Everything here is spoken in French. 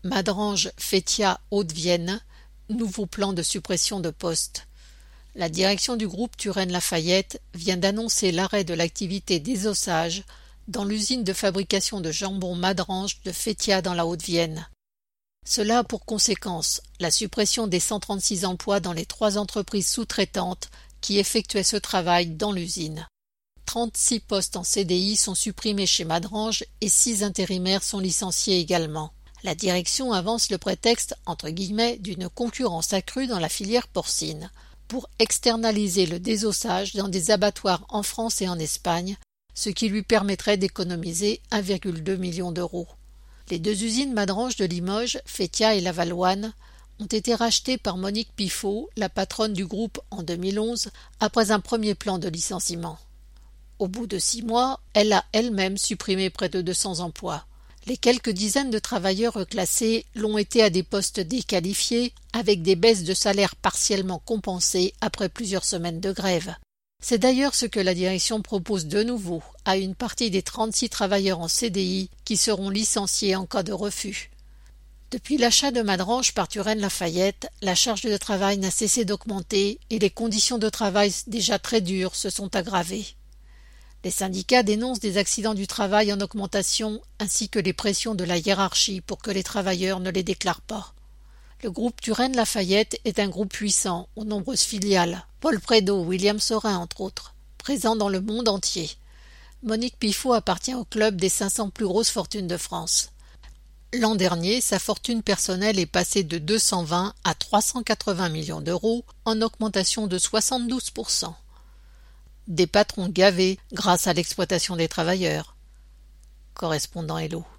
Madrange, Feytiat, Haute-Vienne, nouveau plan de suppression de postes. La direction du groupe Turenne-Lafayette vient d'annoncer l'arrêt de l'activité désossage dans l'usine de fabrication de jambon Madrange de Feytiat dans la Haute-Vienne. Cela a pour conséquence la suppression des 136 emplois dans les 3 entreprises sous-traitantes qui effectuaient ce travail dans l'usine. 36 postes en CDI sont supprimés chez Madrange et 6 intérimaires sont licenciés également. La direction avance le prétexte, entre guillemets, d'une concurrence accrue dans la filière porcine, pour externaliser le désossage dans des abattoirs en France et en Espagne, ce qui lui permettrait d'économiser 1,2 million d'euros. Les 2 usines Madrange de Limoges, Feytiat et Lavalloine, ont été rachetées par Monique Pifot, la patronne du groupe en 2011, après un premier plan de licenciement. Au bout de 6 mois, elle a elle-même supprimé près de 200 emplois. Les quelques dizaines de travailleurs reclassés l'ont été à des postes déqualifiés, avec des baisses de salaire partiellement compensées après plusieurs semaines de grève. C'est d'ailleurs ce que la direction propose de nouveau à une partie des 36 travailleurs en CDI qui seront licenciés en cas de refus. Depuis l'achat de Madrange par Turenne-Lafayette, la charge de travail n'a cessé d'augmenter et les conditions de travail déjà très dures se sont aggravées. Les syndicats dénoncent des accidents du travail en augmentation ainsi que les pressions de la hiérarchie pour que les travailleurs ne les déclarent pas. Le groupe Turenne-Lafayette est un groupe puissant, aux nombreuses filiales. Paul Prédeau, William Saurin entre autres, présents dans le monde entier. Monique Pifot appartient au club des 500 plus grosses fortunes de France. L'an dernier, sa fortune personnelle est passée de 220 à 380 millions d'euros, en augmentation de 72%. Des patrons gavés grâce à l'exploitation des travailleurs. Correspondant Hello.